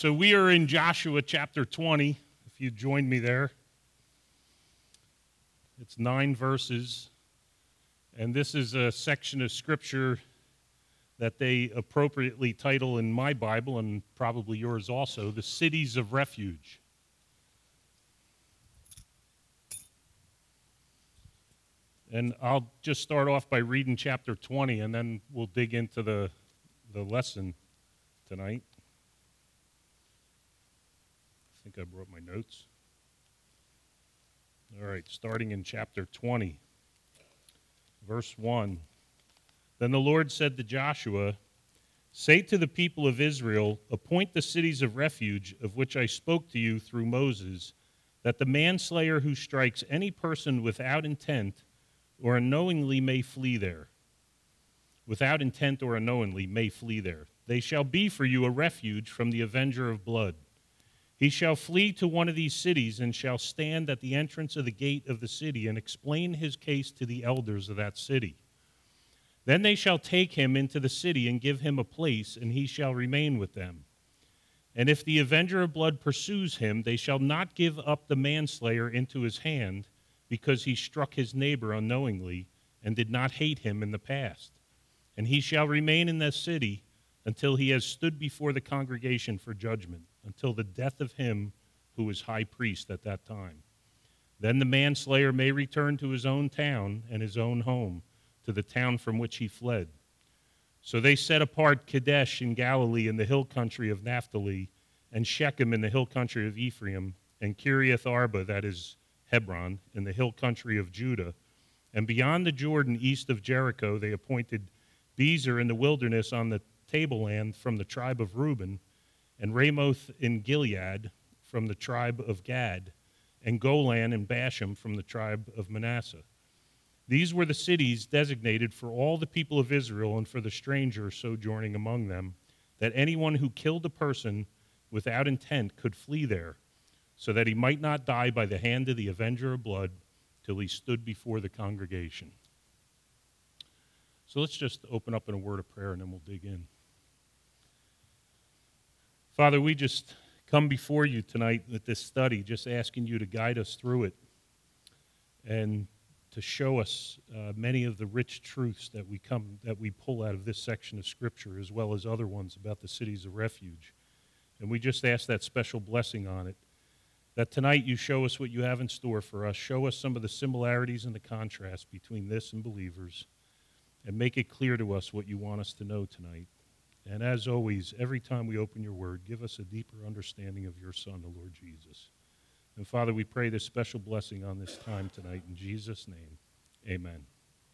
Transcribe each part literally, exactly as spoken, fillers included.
so we are in Joshua chapter twenty, if you joined me there. It's nine verses, and this is a section of Scripture that they appropriately title in my Bible, and probably yours also, the Cities of Refuge. And I'll just start off by reading chapter twenty, and then we'll dig into the, the lesson tonight. I think I brought my notes. All right, starting in chapter twenty, verse one. Then the Lord said to Joshua, "Say to the people of Israel, appoint the cities of refuge of which I spoke to you through Moses, that the manslayer who strikes any person without intent or unknowingly may flee there. Without intent or unknowingly may flee there. They shall be for you a refuge from the avenger of blood. He shall flee to one of these cities and shall stand at the entrance of the gate of the city and explain his case to the elders of that city. Then they shall take him into the city and give him a place, and he shall remain with them. And if the avenger of blood pursues him, they shall not give up the manslayer into his hand, because he struck his neighbor unknowingly and did not hate him in the past. And he shall remain in the city until he has stood before the congregation for judgment, until the death of him who is high priest at that time. Then the manslayer may return to his own town and his own home, to the town from which he fled." So they set apart Kadesh in Galilee in the hill country of Naphtali, and Shechem in the hill country of Ephraim, and Kiriath Arba, that is Hebron, in the hill country of Judah. And beyond the Jordan, east of Jericho, they appointed Bezer in the wilderness on the tableland from the tribe of Reuben, and Ramoth in Gilead from the tribe of Gad, and Golan and Bashan from the tribe of Manasseh. These were the cities designated for all the people of Israel and for the stranger sojourning among them, that anyone who killed a person without intent could flee there, so that he might not die by the hand of the avenger of blood till he stood before the congregation. So let's just open up in a word of prayer, and then we'll dig in. Father, we just come before you tonight with this study, just asking you to guide us through it and to show us uh, many of the rich truths that we come that we pull out of this section of Scripture, as well as other ones about the cities of refuge. And we just ask that special blessing on it, that tonight you show us what you have in store for us, show us some of the similarities and the contrasts between this and believers, and make it clear to us what you want us to know tonight. And as always, every time we open your word, give us a deeper understanding of your Son, the Lord Jesus. And Father, we pray this special blessing on this time tonight. In Jesus' name, amen.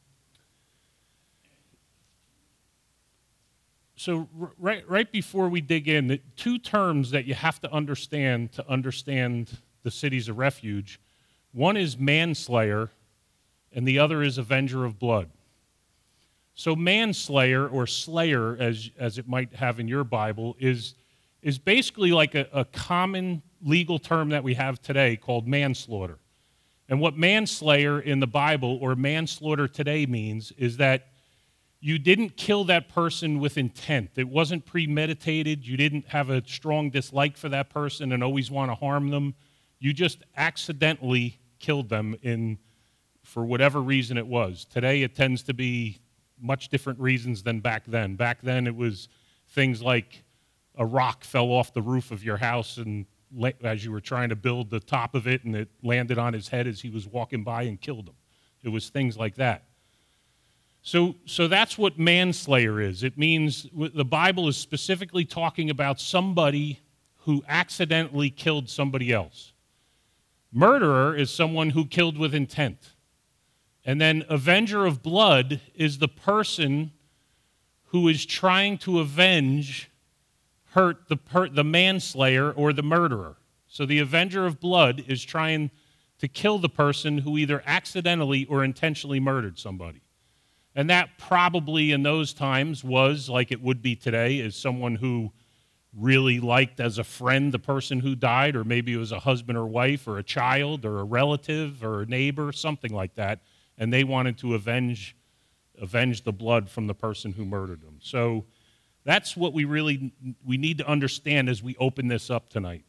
So right, right before we dig in, the two terms that you have to understand to understand the cities of refuge, one is manslayer, and the other is avenger of blood. So manslayer, or slayer, as, as it might have in your Bible, is, is basically like a, a common legal term that we have today called manslaughter. And what manslayer in the Bible, or manslaughter today, means is that you didn't kill that person with intent. It wasn't premeditated. You didn't have a strong dislike for that person and always want to harm them. You just accidentally killed them in, for whatever reason it was. Today it tends to be much different reasons than back then. Back then it was things like a rock fell off the roof of your house and as you were trying to build the top of it, and it landed on his head as he was walking by and killed him. It was things like that. So, so that's what manslayer is. It means the Bible is specifically talking about somebody who accidentally killed somebody else. Murderer is someone who killed with intent. And then avenger of blood is the person who is trying to avenge hurt the per, the manslayer or the murderer. So the avenger of blood is trying to kill the person who either accidentally or intentionally murdered somebody. And that probably in those times was, like it would be today, is someone who really liked as a friend the person who died, or maybe it was a husband or wife or a child or a relative or a neighbor, something like that, and they wanted to avenge avenge the blood from the person who murdered them. So That's what we really we need to understand as we open this up tonight.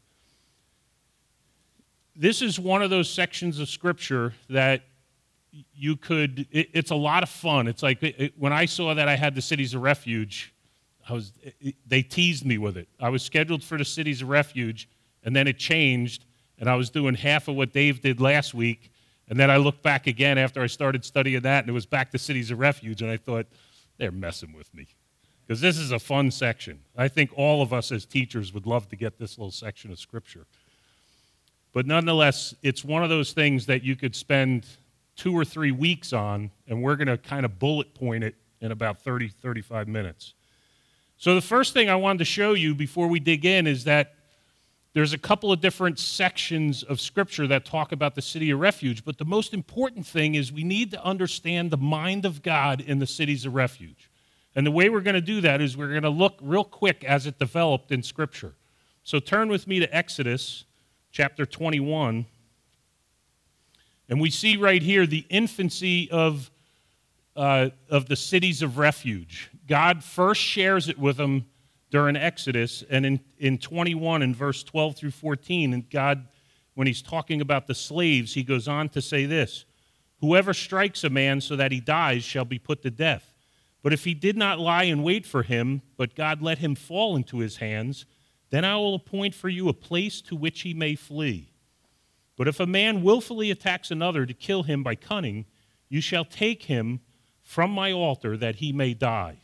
This is one of those sections of Scripture that you could, it, it's a lot of fun. It's like it, when I saw that I had the Cities of Refuge, I was, it, they teased me with it. I was scheduled for the Cities of Refuge, and then it changed, and I was doing half of what Dave did last week, and then I looked back again after I started studying that, and it was back to Cities of Refuge, and I thought, they're messing with me. Because this is a fun section. I think all of us as teachers would love to get this little section of Scripture. But nonetheless, it's one of those things that you could spend two or three weeks on, and we're going to kind of bullet point it in about thirty, thirty-five minutes. So the first thing I wanted to show you before we dig in is that there's a couple of different sections of Scripture that talk about the city of refuge, but the most important thing is we need to understand the mind of God in the cities of refuge. And the way we're going to do that is we're going to look real quick as it developed in Scripture. So turn with me to Exodus chapter twenty-one, and we see right here the infancy of, uh, of the cities of refuge. God first shares it with them during Exodus, and in, in twenty-one, in verse twelve through fourteen, and God, when he's talking about the slaves, he goes on to say this, "Whoever strikes a man so that he dies shall be put to death. But if he did not lie in wait for him, but God let him fall into his hands, then I will appoint for you a place to which he may flee. But if a man willfully attacks another to kill him by cunning, you shall take him from my altar that he may die."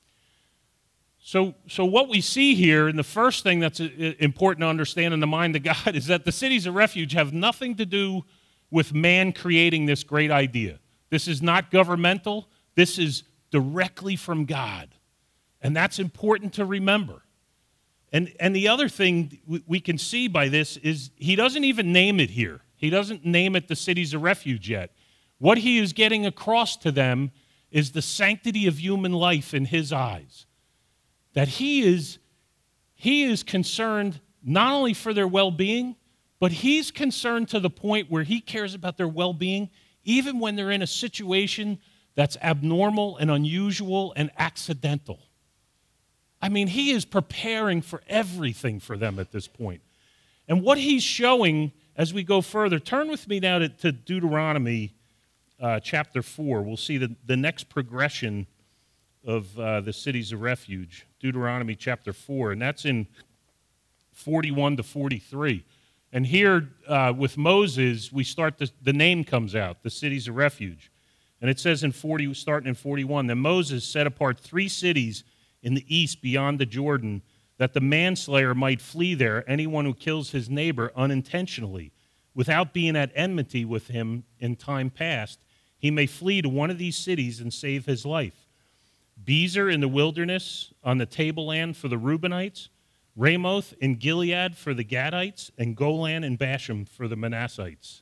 So, so what we see here, and the first thing that's important to understand in the mind of God, is that the cities of refuge have nothing to do with man creating this great idea. This is not governmental. This is directly from God. And that's important to remember. And, and the other thing we can see by this is he doesn't even name it here. He doesn't name it the cities of refuge yet. What he is getting across to them is the sanctity of human life in his eyes. That he is, he is concerned not only for their well-being, but he's concerned to the point where he cares about their well-being even when they're in a situation that's abnormal and unusual and accidental. I mean, he is preparing for everything for them at this point. And what he's showing as we go further, turn with me now to, to Deuteronomy uh, chapter four. We'll see the, the next progression of uh, the cities of refuge. Deuteronomy chapter four, and that's in forty-one to forty-three. And here uh, with Moses, we start, the, the name comes out, the cities of refuge. And it says in forty, starting in forty-one, that Moses set apart three cities in the east beyond the Jordan, that the manslayer might flee there, anyone who kills his neighbor unintentionally, without being at enmity with him in time past, he may flee to one of these cities and save his life. Bezer in the wilderness on the tableland for the Reubenites, Ramoth in Gilead for the Gadites, and Golan and Bashan for the Manassites.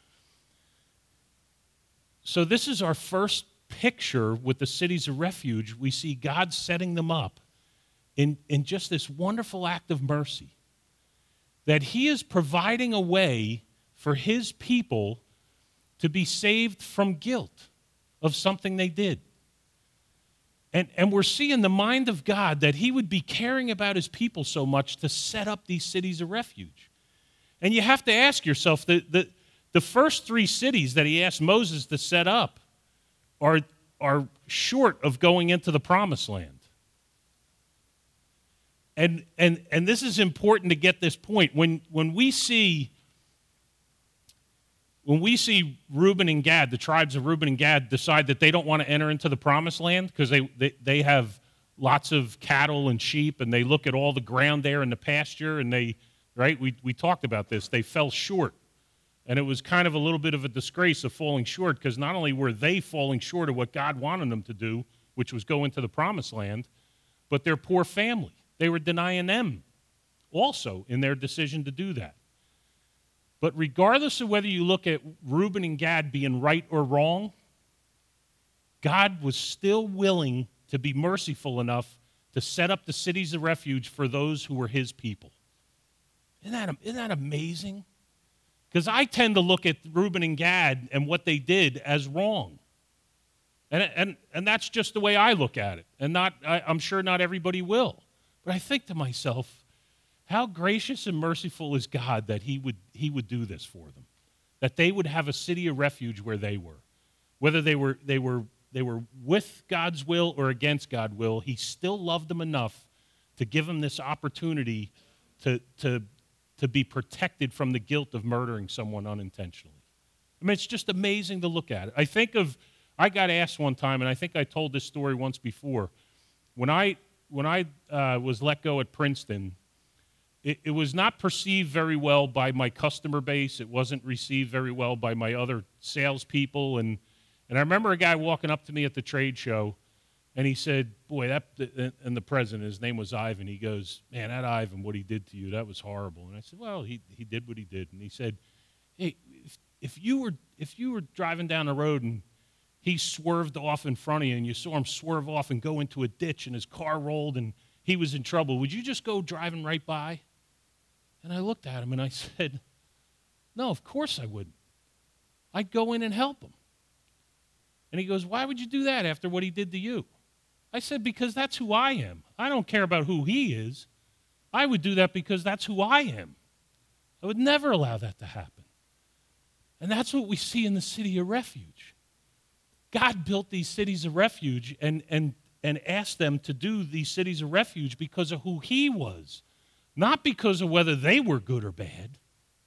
So this is our first picture with the cities of refuge. We see God setting them up in, in just this wonderful act of mercy, that he is providing a way for his people to be saved from guilt of something they did. And, and we're seeing the mind of God that he would be caring about his people so much to set up these cities of refuge. And you have to ask yourself, the, the, the first three cities that he asked Moses to set up are, are short of going into the promised land. And, and, and this is important to get this point. When, when we see When we see Reuben and Gad, the tribes of Reuben and Gad, decide that they don't want to enter into the promised land because they, they, they have lots of cattle and sheep, and they look at all the ground there in the pasture, and they, right, we, we talked about this, they fell short. And it was kind of a little bit of a disgrace of falling short, because not only were they falling short of what God wanted them to do, which was go into the promised land, but their poor family. They were denying them also in their decision to do that. But regardless of whether you look at Reuben and Gad being right or wrong, God was still willing to be merciful enough to set up the cities of refuge for those who were his people. Isn't that, isn't that amazing? Because I tend to look at Reuben and Gad and what they did as wrong. And, and, and that's just the way I look at it. And not, I, I'm sure not everybody will. But I think to myself, how gracious and merciful is God that he would, he would do this for them, that they would have a city of refuge where they were. Whether they were, they were, they were with God's will or against God's will, he still loved them enough to give them this opportunity to, to, to be protected from the guilt of murdering someone unintentionally. I mean, it's just amazing to look at it. I think of, I got asked one time, and I think I told this story once before. When I, when I uh, was let go at Princeton, it, it was not perceived very well by my customer base. It wasn't received very well by my other salespeople. And, and I remember a guy walking up to me at the trade show, and he said, boy, that, and the president, his name was Ivan, he goes, man, that Ivan, what he did to you, that was horrible. And I said, well, he, he did what he did. And he said, hey, if, if you were if you were driving down the road and he swerved off in front of you and you saw him swerve off and go into a ditch and his car rolled and he was in trouble, would you just go driving right by? And I looked at him and I said, no, of course I wouldn't. I'd go in and help him. And he goes, why would you do that after what he did to you? I said, because that's who I am. I don't care about who he is. I would do that because that's who I am. I would never allow that to happen. And that's what we see in the city of refuge. God built these cities of refuge and, and, and asked them to do these cities of refuge because of who he was, not because of whether they were good or bad.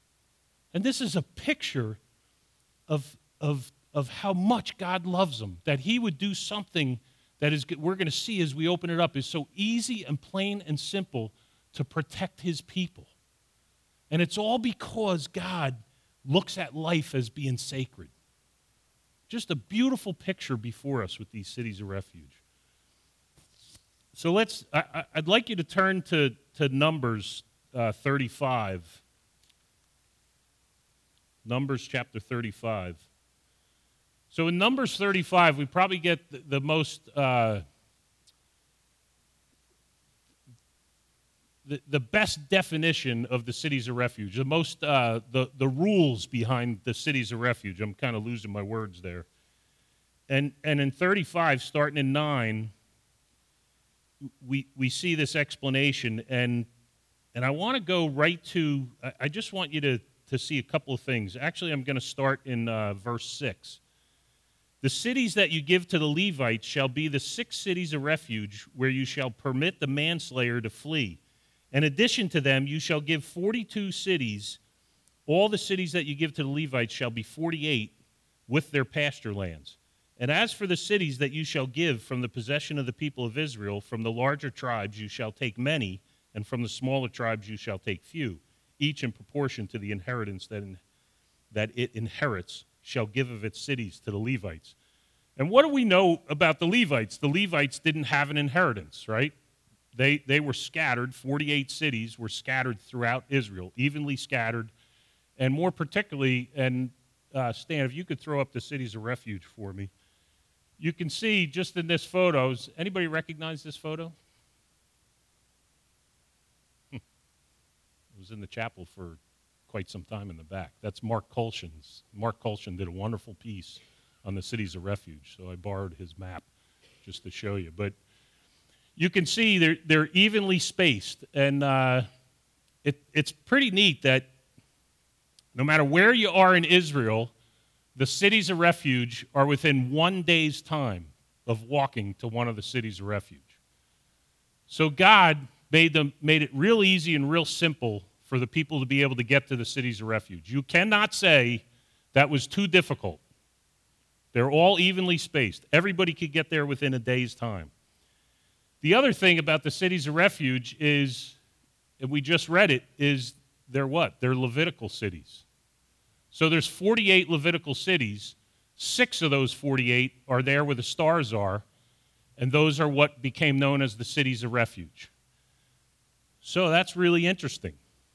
And this is a picture of, of, of how much God loves them, that he would do something that is we're going to see as we open it up is so easy and plain and simple to protect his people. And it's all because God looks at life as being sacred. Just a beautiful picture before us with these cities of refuge. So let's, I, I'd like you to turn to, to Numbers uh, thirty-five. Numbers chapter thirty-five. So in Numbers thirty-five, we probably get the, the most, uh, the, the best definition of the cities of refuge, the most, uh, the, the rules behind the cities of refuge. I'm kind of losing my words there. And, and in thirty-five, starting in nine, we, we see this explanation, and, and I want to go right to, I, I just want you to, to see a couple of things. Actually, I'm going to start in uh, verse six. The cities that you give to the Levites shall be the six cities of refuge where you shall permit the manslayer to flee. In addition to them, you shall give forty-two cities. All the cities that you give to the Levites shall be forty-eight with their pasture lands. And as for the cities that you shall give from the possession of the people of Israel, from the larger tribes you shall take many, and from the smaller tribes you shall take few, each in proportion to the inheritance that, in, that it inherits shall give of its cities to the Levites. And what do we know about the Levites? The Levites didn't have an inheritance, right? They, they were scattered. forty-eight cities were scattered throughout Israel, evenly scattered. And more particularly, and uh, Stan, if you could throw up the cities of refuge for me. You can see just in this photo, anybody recognize this photo? It was in the chapel for quite some time in the back. That's Mark Colshan's. Mark Colshan did a wonderful piece on the cities of refuge, so I borrowed his map just to show you. But you can see they're, they're evenly spaced, and uh, it, it's pretty neat that no matter where you are in Israel, the cities of refuge are within one day's time of walking to one of the cities of refuge. So God made them made it real easy and real simple for the people to be able to get to the cities of refuge. You cannot say that was too difficult. They're all evenly spaced. Everybody could get there within a day's time. The other thing about the cities of refuge is, and we just read it, is they're what? They're Levitical cities. So there's forty-eight Levitical cities. Six of those forty-eight are there where the stars are, and those are what became known as the cities of refuge. So that's really interesting.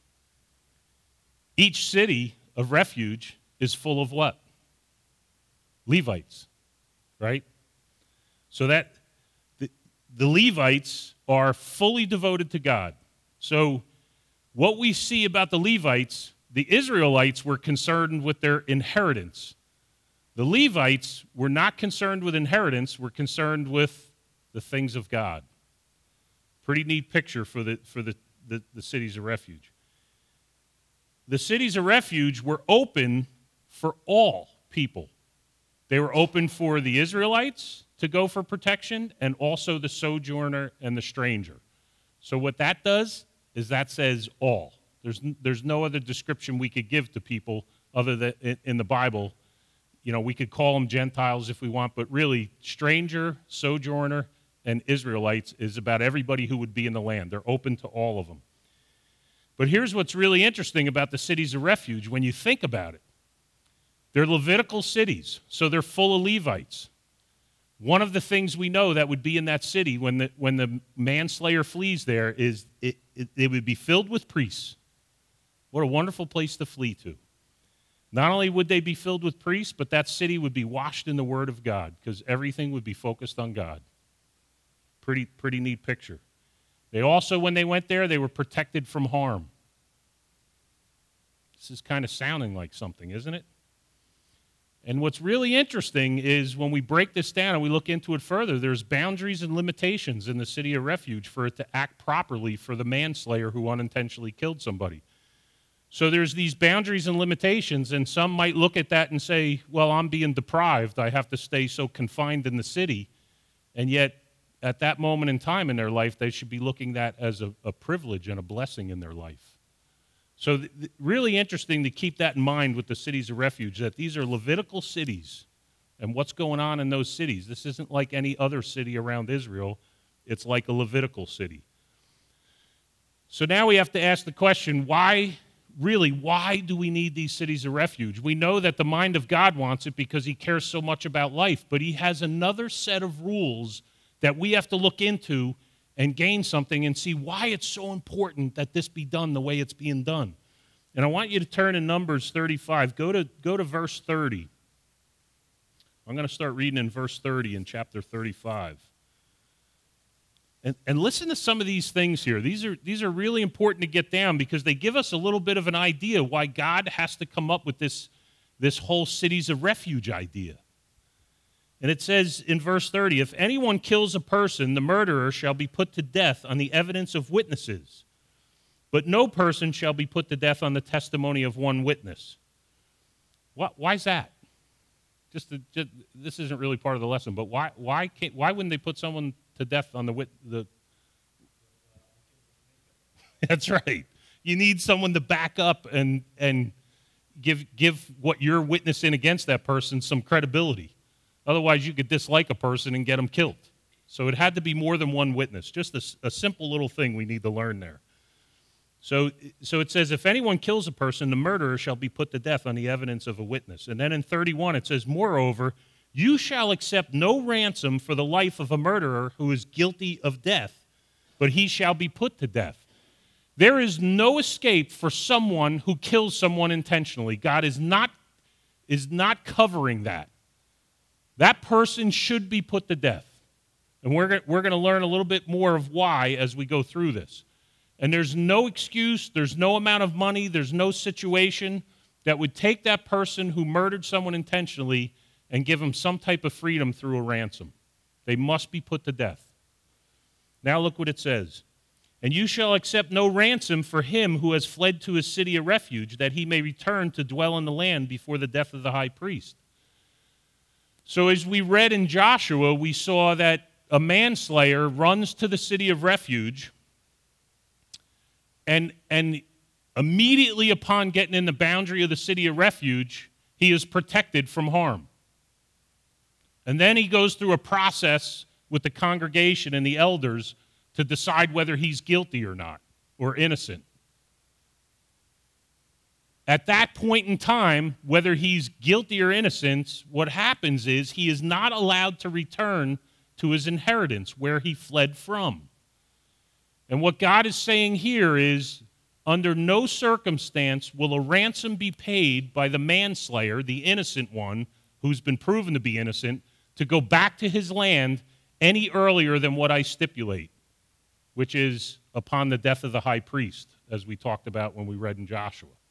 Each city of refuge is full of what? Levites, right? So that the, the Levites are fully devoted to God. So what we see about the Levites, the Israelites were concerned with their inheritance. The Levites were not concerned with inheritance, were concerned with the things of God. Pretty neat picture for the, for the, the, the cities of refuge. The cities of refuge were open for all people. They were open for the Israelites to go for protection and also the sojourner and the stranger. So what that does is that says all. There's, there's no other description we could give to people other than in, in the Bible. You know, we could call them Gentiles if we want, but really stranger, sojourner, and Israelites is about everybody who would be in the land. They're open to all of them. But here's what's really interesting about the cities of refuge when you think about it. They're Levitical cities, so they're full of Levites. One of the things we know that would be in that city when the, when the manslayer flees there is it, it, it would be filled with priests. What a wonderful place to flee to. Not only would they be filled with priests, but that city would be washed in the Word of God because everything would be focused on God. Pretty, pretty neat picture. They also, when they went there, they were protected from harm. This is kind of sounding like something, isn't it? And what's really interesting is when we break this down and we look into it further, there's boundaries and limitations in the city of refuge for it to act properly for the manslayer who unintentionally killed somebody. So there's these boundaries and limitations, and some might look at that and say, well, I'm being deprived. I have to stay so confined in the city. And yet, at that moment in time in their life, they should be looking at that as a, a privilege and a blessing in their life. So th- th- really interesting to keep that in mind with the cities of refuge, that these are Levitical cities and what's going on in those cities. This isn't like any other city around Israel. It's like a Levitical city. So now we have to ask the question, why, really, why do we need these cities of refuge? We know that the mind of God wants it because he cares so much about life, but he has another set of rules that we have to look into and gain something and see why it's so important that this be done the way it's being done. And I want you to turn in Numbers thirty-five. Go to, go to verse thirty. I'm going to start reading in verse thirty in chapter thirty-five. And, and listen to some of these things here. These are, these are really important to get down because they give us a little bit of an idea why God has to come up with this, this whole cities of refuge idea. And it says in verse thirty, if anyone kills a person, the murderer shall be put to death on the evidence of witnesses. But no person shall be put to death on the testimony of one witness. What, why is that? Just, to, just this isn't really part of the lesson, but why why can't, why wouldn't they put someone to death on the wit the? That's right. You need someone to back up and and give give what you're witnessing against that person some credibility. Otherwise, you could dislike a person and get them killed. So it had to be more than one witness. Just a, a simple little thing we need to learn there. So, so it says, if anyone kills a person, the murderer shall be put to death on the evidence of a witness. And then in thirty-one, it says, moreover, you shall accept no ransom for the life of a murderer who is guilty of death, but he shall be put to death. There is no escape for someone who kills someone intentionally. God is not, is not covering that. That person should be put to death. And we're, we're going to learn a little bit more of why as we go through this. And there's no excuse, there's no amount of money, there's no situation that would take that person who murdered someone intentionally and give them some type of freedom through a ransom. They must be put to death. Now look what it says. And you shall accept no ransom for him who has fled to his city of refuge, that he may return to dwell in the land before the death of the high priest. So as we read in Joshua, we saw that a manslayer runs to the city of refuge, and, and immediately upon getting in the boundary of the city of refuge, he is protected from harm. And then he goes through a process with the congregation and the elders to decide whether he's guilty or not, or innocent. At that point in time, whether he's guilty or innocent, what happens is he is not allowed to return to his inheritance where he fled from. And what God is saying here is, under no circumstance will a ransom be paid by the manslayer, the innocent one, who's been proven to be innocent, to go back to his land any earlier than what I stipulate, which is upon the death of the high priest, as we talked about when we read in Joshua.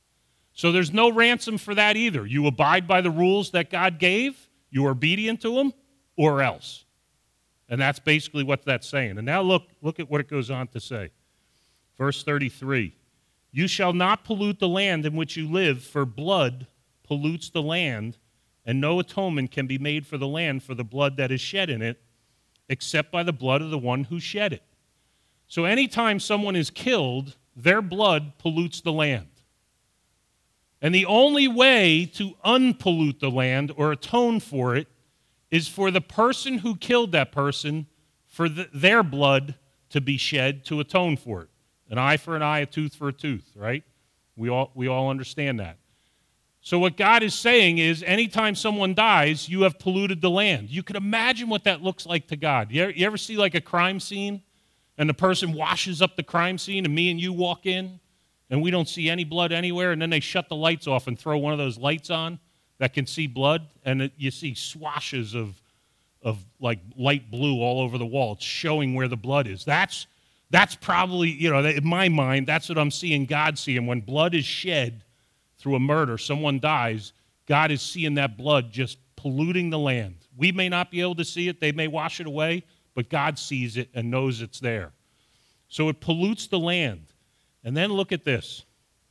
So there's no ransom for that either. You abide by the rules that God gave, you are obedient to them, or else. And that's basically what that's saying. And now look, look at what it goes on to say. Verse thirty-three, you shall not pollute the land in which you live, for blood pollutes the land, and no atonement can be made for the land for the blood that is shed in it, except by the blood of the one who shed it. So anytime someone is killed, their blood pollutes the land. And the only way to unpollute the land or atone for it is for the person who killed that person, for the, their blood to be shed to atone for it. An eye for an eye, a tooth for a tooth, right? We all, we all understand that. So what God is saying is anytime someone dies, you have polluted the land. You can imagine what that looks like to God. You ever, you ever see like a crime scene and the person washes up the crime scene and me and you walk in and we don't see any blood anywhere, and then they shut the lights off and throw one of those lights on that can see blood, and it, you see swashes of, of like light blue all over the wall. It's showing where the blood is. That's, that's probably, you know, in my mind, that's what I'm seeing God seeing. When blood is shed through a murder, someone dies, God is seeing that blood just polluting the land. We may not be able to see it. They may wash it away, but God sees it and knows it's there. So it pollutes the land. And then look at this.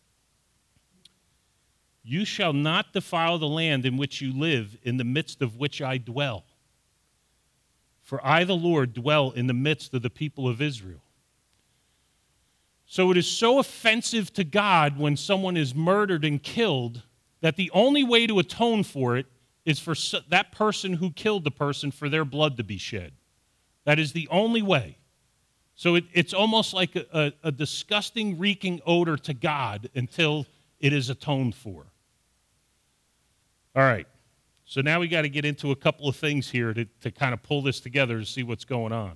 You shall not defile the land in which you live, in the midst of which I dwell. For I, the Lord, dwell in the midst of the people of Israel. So it is so offensive to God when someone is murdered and killed that the only way to atone for it is for that person who killed the person for their blood to be shed. That is the only way. So it, it's almost like a, a, a disgusting, reeking odor to God until it is atoned for. All right, so now we got to get into a couple of things here to, to kind of pull this together to see what's going on.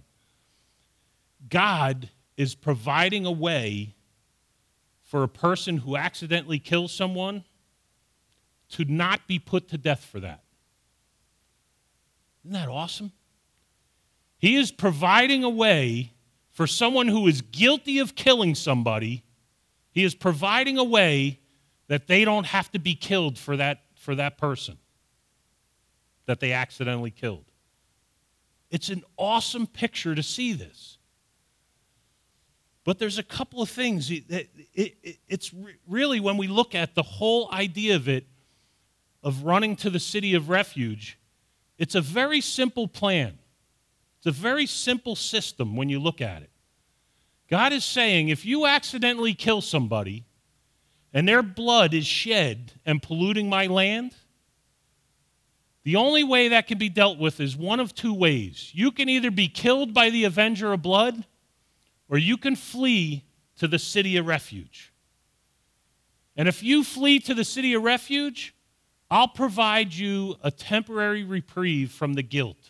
God is providing a way for a person who accidentally kills someone to not be put to death for that. Isn't that awesome? He is providing a way for someone who is guilty of killing somebody. He is providing a way that they don't have to be killed for that, for that person that they accidentally killed. It's an awesome picture to see this. But there's a couple of things. It, it, it, it's really, when we look at the whole idea of it, of running to the city of refuge, it's a very simple plan. It's a very simple system when you look at it. God is saying, if you accidentally kill somebody and their blood is shed and polluting my land, the only way that can be dealt with is one of two ways. You can either be killed by the avenger of blood, or you can flee to the city of refuge. And if you flee to the city of refuge, I'll provide you a temporary reprieve from the guilt.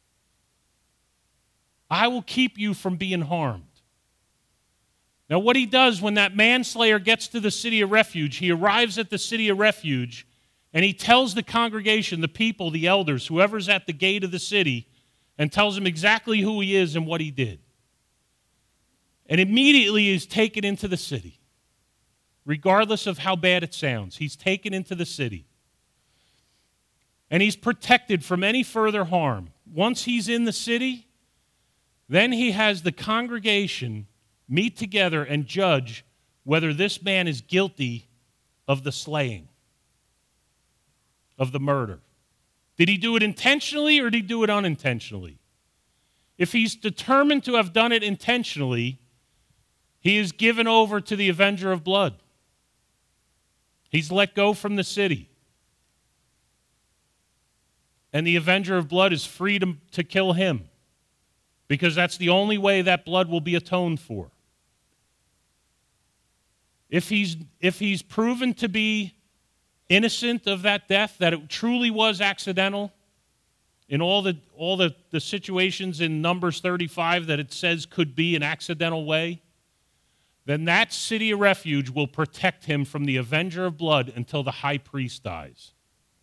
I will keep you from being harmed. Now, what he does when that manslayer gets to the city of refuge, he arrives at the city of refuge, and he tells the congregation, the people, the elders, whoever's at the gate of the city, and tells them exactly who he is and what he did. And immediately he's taken into the city, regardless of how bad it sounds. He's taken into the city. And he's protected from any further harm. Once he's in the city, then he has the congregation meet together and judge whether this man is guilty of the slaying, of the murder. Did he do it intentionally or did he do it unintentionally? If he's determined to have done it intentionally, he is given over to the avenger of blood. He's let go from the city. And the avenger of blood is free to, to kill him, because that's the only way that blood will be atoned for. If he's, if he's proven to be innocent of that death, that it truly was accidental, in all the, all the, the situations in Numbers thirty-five that it says could be an accidental way, then that city of refuge will protect him from the avenger of blood until the high priest dies.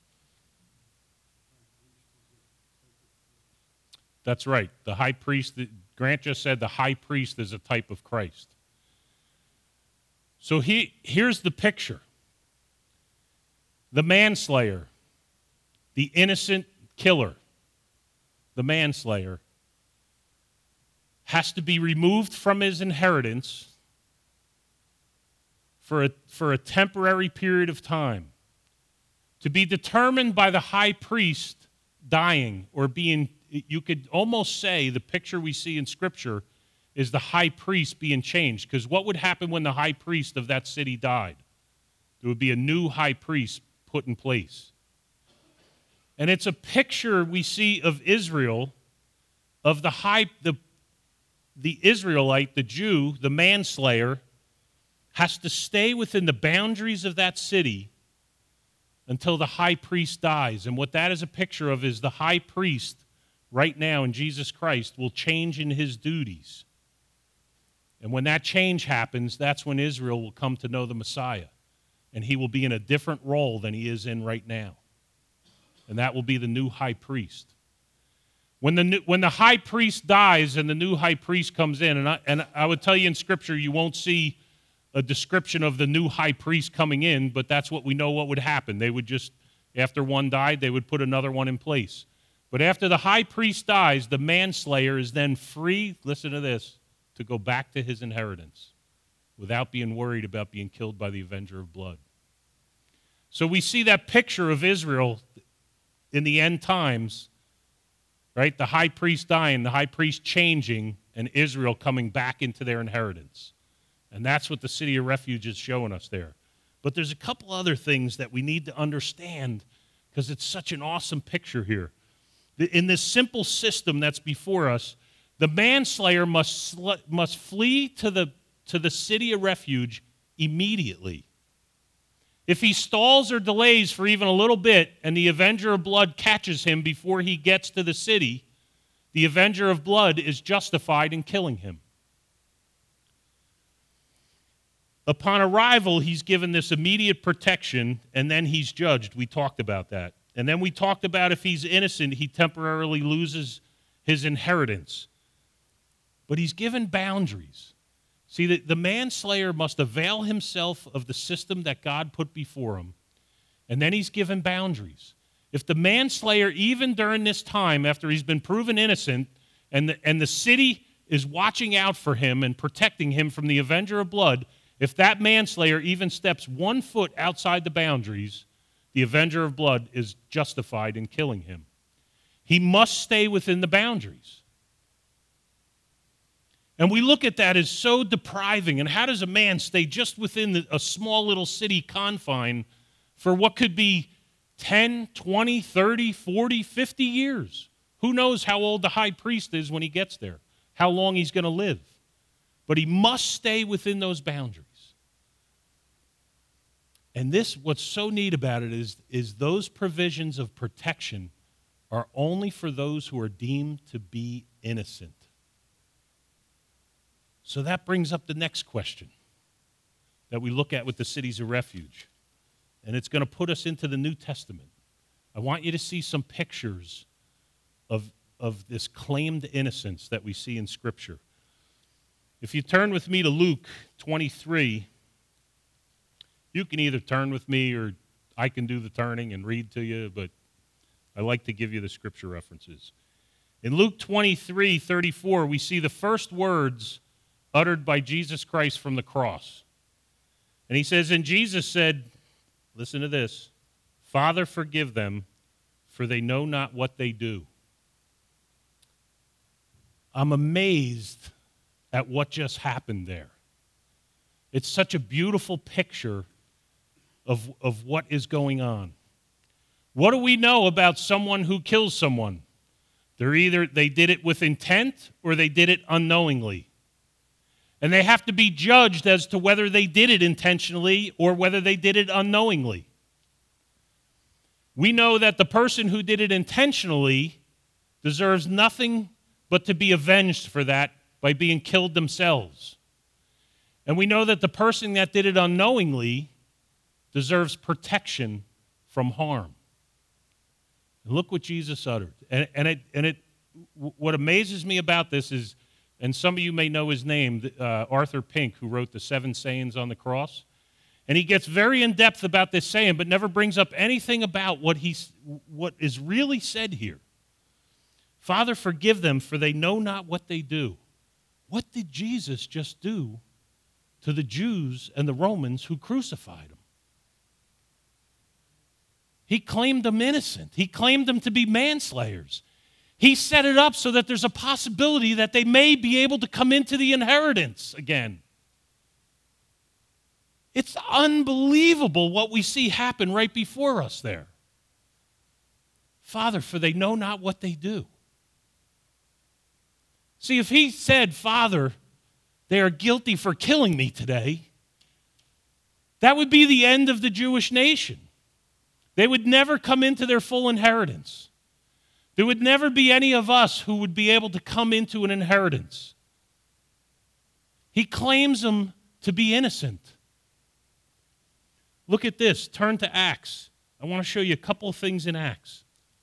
That's right. The high priest, Grant just said the high priest is a type of Christ. So he, here's the picture. The manslayer, the innocent killer, the manslayer, has to be removed from his inheritance for a, for a temporary period of time, to be determined by the high priest dying or being, you could almost say the picture we see in Scripture is the high priest being changed. Because what would happen when the high priest of that city died? There would be a new high priest put in place. And it's a picture we see of Israel, of the high, the, the Israelite, the Jew, the manslayer, has to stay within the boundaries of that city until the high priest dies. And what that is a picture of is the high priest right now in Jesus Christ will change in his duties. And when that change happens, that's when Israel will come to know the Messiah. And he will be in a different role than he is in right now. And that will be the new high priest. When the, new, when the high priest dies and the new high priest comes in, and I, and I would tell you in Scripture you won't see a description of the new high priest coming in, but that's what we know what would happen. They would just, after one died, they would put another one in place. But after the high priest dies, the manslayer is then free, listen to this, to go back to his inheritance without being worried about being killed by the avenger of blood. So we see that picture of Israel in the end times, right? The high priest dying, the high priest changing, and Israel coming back into their inheritance. And that's what the city of refuge is showing us there. But there's a couple other things that we need to understand because it's such an awesome picture here. In this simple system that's before us, the manslayer must, sl- must flee to the, to the city of refuge immediately. If he stalls or delays for even a little bit and the avenger of blood catches him before he gets to the city, the avenger of blood is justified in killing him. Upon arrival, he's given this immediate protection, and then he's judged. We talked about that. And then we talked about if he's innocent, he temporarily loses his inheritance. But he's given boundaries. See, the, the manslayer must avail himself of the system that God put before him, and then he's given boundaries. If the manslayer, even during this time, after he's been proven innocent, and the, and the city is watching out for him and protecting him from the avenger of blood, if that manslayer even steps one foot outside the boundaries, the avenger of blood is justified in killing him. He must stay within the boundaries. And we look at that as so depriving. And how does a man stay just within the, a small little city confine for what could be ten, twenty, thirty, forty, fifty years? Who knows how old the high priest is when he gets there, how long he's going to live. But he must stay within those boundaries. And this, what's so neat about it is, is those provisions of protection are only for those who are deemed to be innocent. So that brings up the next question that we look at with the cities of refuge. And it's going to put us into the New Testament. I want you to see some pictures of, of this claimed innocence that we see in Scripture. If you turn with me to Luke twenty-three, you can either turn with me or I can do the turning and read to you, but I like to give you the Scripture references. In Luke twenty-three thirty-four, we see the first words uttered by Jesus Christ from the cross. And he says, and Jesus said, listen to this, Father, forgive them, for they know not what they do. I'm amazed at what just happened there. It's such a beautiful picture of, of what is going on. What do we know about someone who kills someone? They're either they did it with intent or they did it unknowingly. And they have to be judged as to whether they did it intentionally or whether they did it unknowingly. We know that the person who did it intentionally deserves nothing but to be avenged for that by being killed themselves. And we know that the person that did it unknowingly deserves protection from harm. And look what Jesus uttered. And, and, it, and it, what amazes me about this is, and some of you may know his name, uh, Arthur Pink, who wrote the Seven Sayings on the Cross. And he gets very in-depth about this saying, but never brings up anything about what he's, what is really said here. Father, forgive them, for they know not what they do. What did Jesus just do to the Jews and the Romans who crucified him? He claimed them innocent. He claimed them to be manslayers. He set it up so that there's a possibility that they may be able to come into the inheritance again. It's unbelievable what we see happen right before us there. Father, for they know not what they do. See, if he said, Father, they are guilty for killing me today, that would be the end of the Jewish nation. They would never come into their full inheritance. There would never be any of us who would be able to come into an inheritance. He claims them to be innocent. Look at this. Turn to Acts. I want to show you a couple of things in Acts.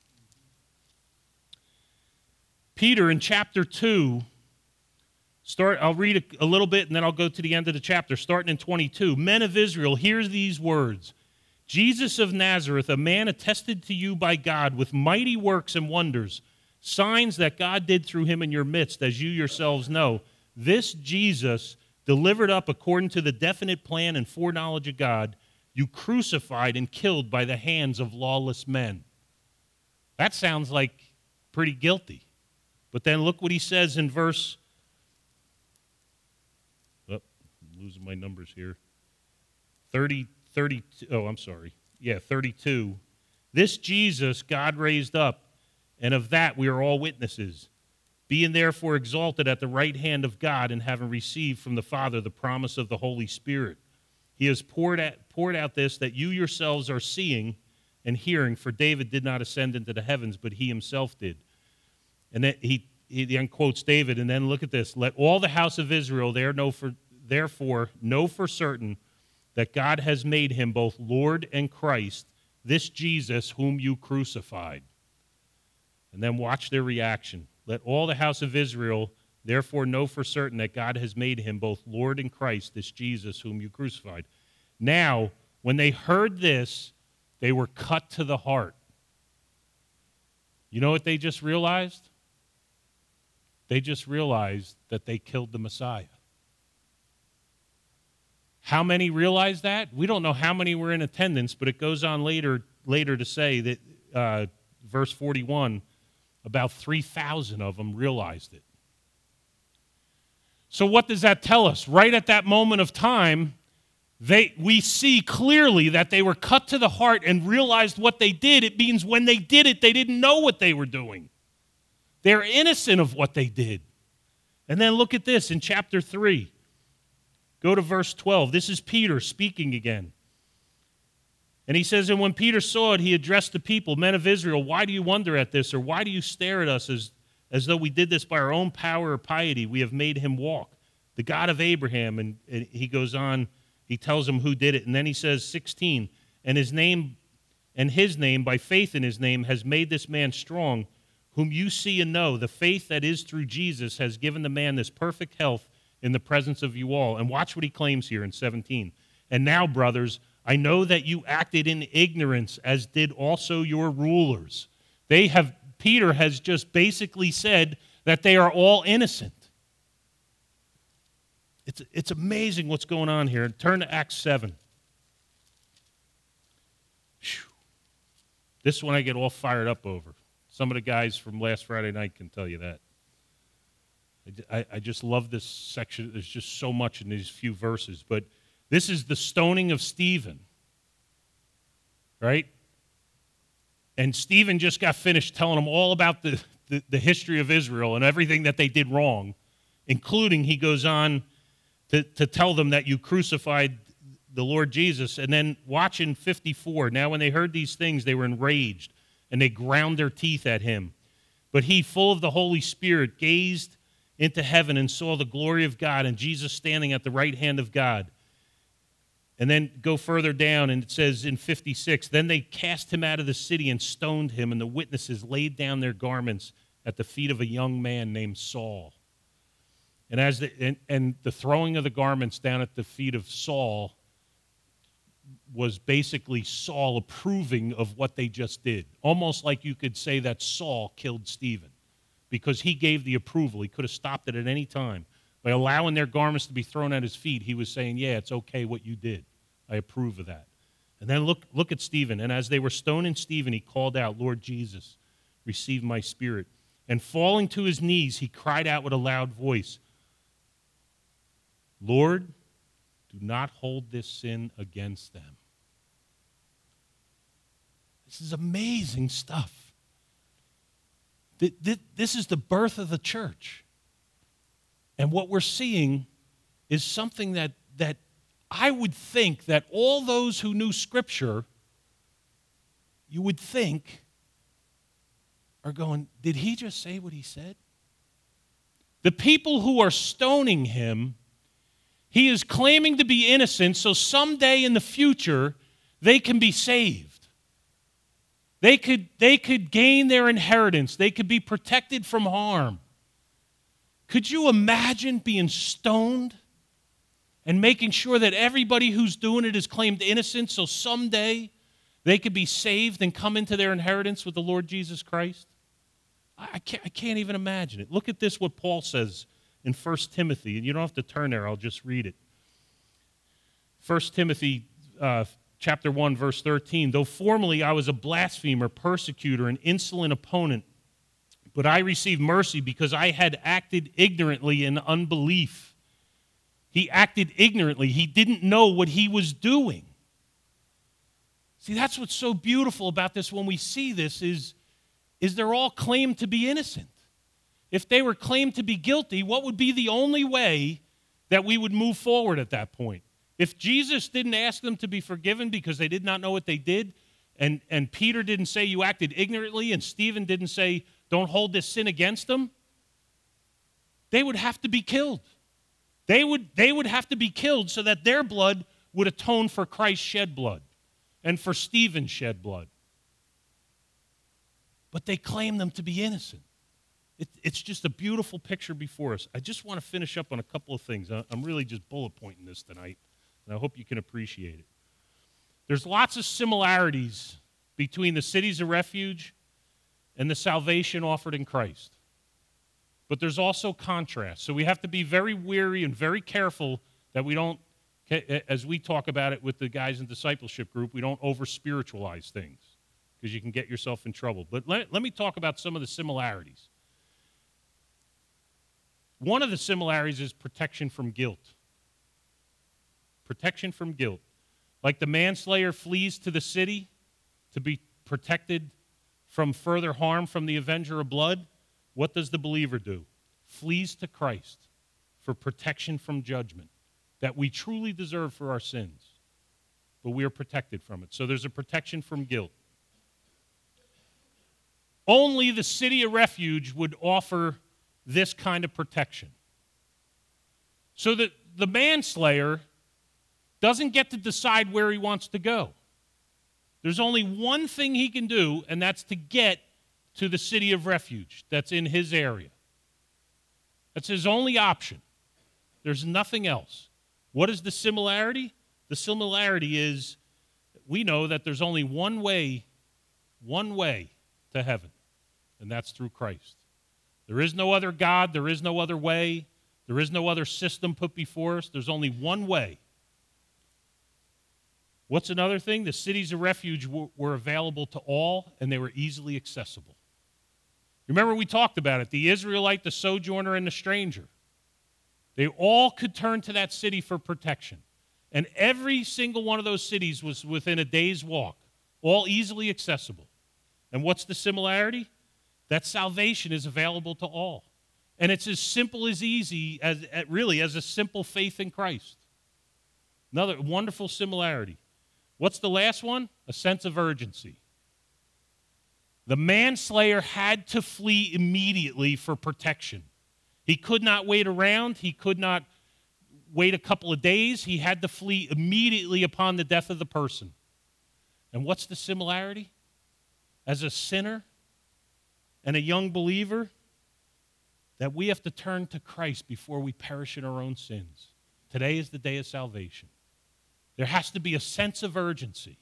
Peter in chapter two, start, I'll read a, a little bit and then I'll go to the end of the chapter, starting in twenty-two. Men of Israel, hear these words. Jesus of Nazareth, a man attested to you by God with mighty works and wonders, signs that God did through him in your midst, as you yourselves know. This Jesus, delivered up according to the definite plan and foreknowledge of God, you crucified and killed by the hands of lawless men. That sounds like pretty guilty. But then look what he says in verse, oh, I'm losing my numbers here, thirty, thirty, oh, I'm sorry, yeah, thirty-two. This Jesus God raised up, and of that we are all witnesses, being therefore exalted at the right hand of God, and having received from the Father the promise of the Holy Spirit. He has poured out, poured out this that you yourselves are seeing and hearing, for David did not ascend into the heavens, but he himself did. And then he, he then quotes David, and then look at this. Let all the house of Israel there know for, therefore know for certain that God has made him both Lord and Christ, this Jesus whom you crucified. And then watch their reaction. Let all the house of Israel therefore know for certain that God has made him both Lord and Christ, this Jesus whom you crucified. Now, when they heard this, they were cut to the heart. You know what they just realized? They just realized that they killed the Messiah. How many realized that? We don't know how many were in attendance, but it goes on later, later to say that, uh, verse forty-one, about three thousand of them realized it. So what does that tell us? Right at that moment of time, they, we see clearly that they were cut to the heart and realized what they did. It means when they did it, they didn't know what they were doing. They're innocent of what they did. And then look at this in chapter three. Go to verse twelve. This is Peter speaking again. And he says, and when Peter saw it, he addressed the people, men of Israel, why do you wonder at this? Or why do you stare at us as, as though we did this by our own power or piety? We have made him walk. The God of Abraham. And, and he goes on, he tells them who did it. And then he says, sixteen, and his name, and his name, by faith in his name, has made this man strong, whom you see and know. The faith that is through Jesus has given the man this perfect health in the presence of you all. And watch what he claims here in seventeen. And now, brothers, I know that you acted in ignorance, as did also your rulers. They have, Peter has just basically said that they are all innocent. It's, it's amazing what's going on here. Turn to Acts seven. Whew. This one I get all fired up over. Some of the guys from last Friday night can tell you that. I, I just love this section. There's just so much in these few verses. But this is the stoning of Stephen, right? And Stephen just got finished telling them all about the, the, the history of Israel and everything that they did wrong, including he goes on to, to tell them that you crucified the Lord Jesus. And then watch in fifty-four. Now when they heard these things, they were enraged, and they ground their teeth at him. But he, full of the Holy Spirit, gazed into heaven and saw the glory of God and Jesus standing at the right hand of God. And then go further down, and it says in fifty-six, then they cast him out of the city and stoned him, and the witnesses laid down their garments at the feet of a young man named Saul. And as the, and, and the throwing of the garments down at the feet of Saul was basically Saul approving of what they just did. Almost like you could say that Saul killed Stephen because he gave the approval. He could have stopped it at any time. By allowing their garments to be thrown at his feet, he was saying, yeah, it's okay what you did. I approve of that. And then look, look at Stephen. And as they were stoning Stephen, he called out, Lord Jesus, receive my spirit. And falling to his knees, he cried out with a loud voice, Lord, do not hold this sin against them. This is amazing stuff. This is the birth of the church. And what we're seeing is something that, that I would think that all those who knew Scripture, you would think, are going, did he just say what he said? The people who are stoning him, he is claiming to be innocent, so someday in the future, they can be saved. They could, they could gain their inheritance. They could be protected from harm. Could you imagine being stoned and making sure that everybody who's doing it is claimed innocent, so someday they could be saved and come into their inheritance with the Lord Jesus Christ? I can't, I can't even imagine it. Look at this, what Paul says in First Timothy, and you don't have to turn there, I'll just read it. First Timothy uh, chapter one, verse thirteen, though formerly I was a blasphemer, persecutor, and insolent opponent, but I received mercy because I had acted ignorantly in unbelief. He acted ignorantly. He didn't know what he was doing. See, that's what's so beautiful about this when we see this is, is they're all claimed to be innocent. If they were claimed to be guilty, what would be the only way that we would move forward at that point? If Jesus didn't ask them to be forgiven because they did not know what they did, and, and Peter didn't say you acted ignorantly, and Stephen didn't say don't hold this sin against them, they would have to be killed. They would, they would have to be killed so that their blood would atone for Christ's shed blood and for Stephen's shed blood. But they claim them to be innocent. It, it's just a beautiful picture before us. I just want to finish up on a couple of things. I'm really just bullet pointing this tonight, and I hope you can appreciate it. There's lots of similarities between the cities of refuge and the salvation offered in Christ. But there's also contrast. So we have to be very wary and very careful that we don't, as we talk about it with the guys in discipleship group, we don't over-spiritualize things because you can get yourself in trouble. But let, let me talk about some of the similarities. One of the similarities is protection from guilt. Protection from guilt. Like the manslayer flees to the city to be protected from further harm from the avenger of blood, what does the believer do? Flees to Christ for protection from judgment that we truly deserve for our sins, but we are protected from it. So there's a protection from guilt. Only the city of refuge would offer this kind of protection. So that the manslayer doesn't get to decide where he wants to go. There's only one thing he can do, and that's to get to the city of refuge that's in his area. That's his only option. There's nothing else. What is the similarity? The similarity is we know that there's only one way, one way to heaven, and that's through Christ. There is no other God. There is no other way. There is no other system put before us. There's only one way. What's another thing? The cities of refuge w- were available to all, and they were easily accessible. Remember we talked about it, the Israelite, the sojourner, and the stranger. They all could turn to that city for protection. And every single one of those cities was within a day's walk, all easily accessible. And what's the similarity? That salvation is available to all. And it's as simple as easy, as really, as a simple faith in Christ. Another wonderful similarity. What's the last one? A sense of urgency. The manslayer had to flee immediately for protection. He could not wait around. He could not wait a couple of days. He had to flee immediately upon the death of the person. And what's the similarity? As a sinner and a young believer, that we have to turn to Christ before we perish in our own sins. Today is the day of salvation. There has to be a sense of urgency.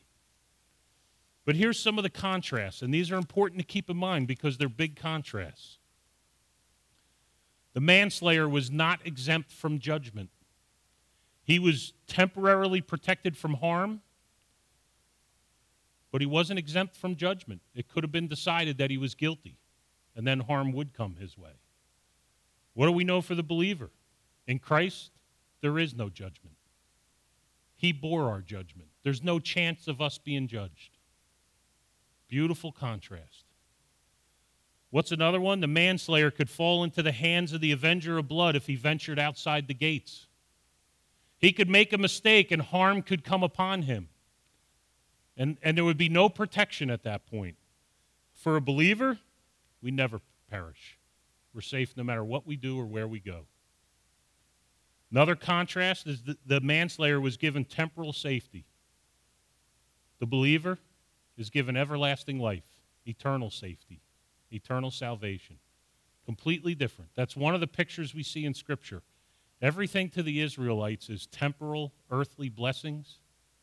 But here's some of the contrasts, and these are important to keep in mind because they're big contrasts. The manslayer was not exempt from judgment. He was temporarily protected from harm, but he wasn't exempt from judgment. It could have been decided that he was guilty, and then harm would come his way. What do we know for the believer? In Christ, there is no judgment. He bore our judgment. There's no chance of us being judged. Beautiful contrast. What's another one? The manslayer could fall into the hands of the avenger of blood if he ventured outside the gates. He could make a mistake and harm could come upon him. And, and there would be no protection at that point. For a believer, we never perish. We're safe no matter what we do or where we go. Another contrast is that the manslayer was given temporal safety. The believer is given everlasting life, eternal safety, eternal salvation. Completely different. That's one of the pictures we see in Scripture. Everything to the Israelites is temporal, earthly blessings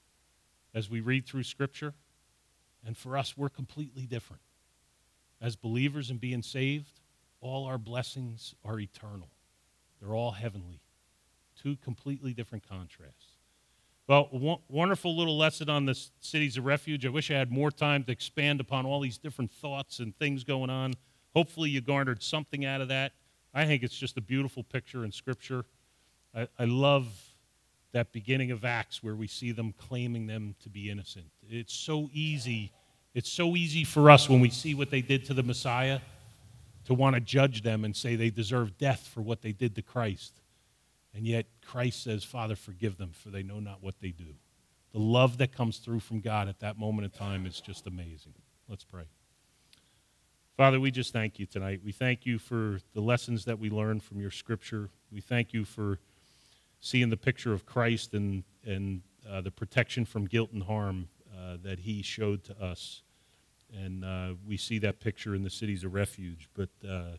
as we read through Scripture. And for us, we're completely different. As believers and being saved, all our blessings are eternal. They're all heavenly. Two completely different contrasts. Well, one wonderful little lesson on the cities of refuge. I wish I had more time to expand upon all these different thoughts and things going on. Hopefully you garnered something out of that. I think it's just a beautiful picture in Scripture. I, I love that beginning of Acts where we see them claiming them to be innocent. It's so easy. It's so easy for us when we see what they did to the Messiah to want to judge them and say they deserve death for what they did to Christ. And yet Christ says, Father, forgive them, for they know not what they do. The love that comes through from God at that moment in time is just amazing. Let's pray. Father, we just thank you tonight. We thank you for the lessons that we learned from your Scripture. We thank you for seeing the picture of Christ and, and uh, the protection from guilt and harm uh, that he showed to us. And uh, we see that picture in the cities of refuge. But uh,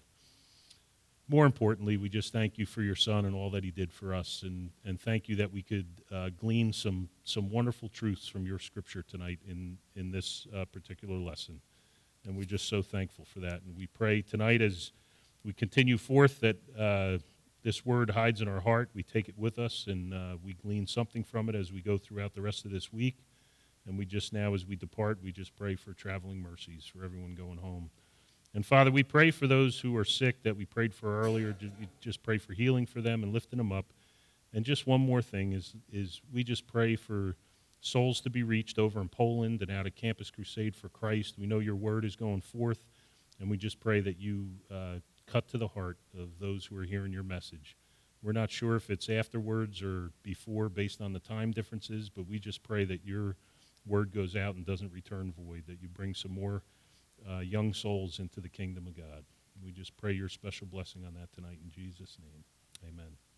more importantly, we just thank you for your Son and all that he did for us. And, and thank you that we could uh, glean some, some wonderful truths from your Scripture tonight in, in this uh, particular lesson. And we're just so thankful for that. And we pray tonight as we continue forth that uh, this word hides in our heart. We take it with us and uh, we glean something from it as we go throughout the rest of this week. And we just now, as we depart, we just pray for traveling mercies for everyone going home. And Father, we pray for those who are sick that we prayed for earlier. We just pray for healing for them and lifting them up. And just one more thing is, is we just pray for souls to be reached over in Poland and out at Campus Crusade for Christ. We know your word is going forth, and we just pray that you uh, cut to the heart of those who are hearing your message. We're not sure if it's afterwards or before based on the time differences, but we just pray that your word goes out and doesn't return void, that you bring some more uh, young souls into the kingdom of God. We just pray your special blessing on that tonight in Jesus' name. Amen.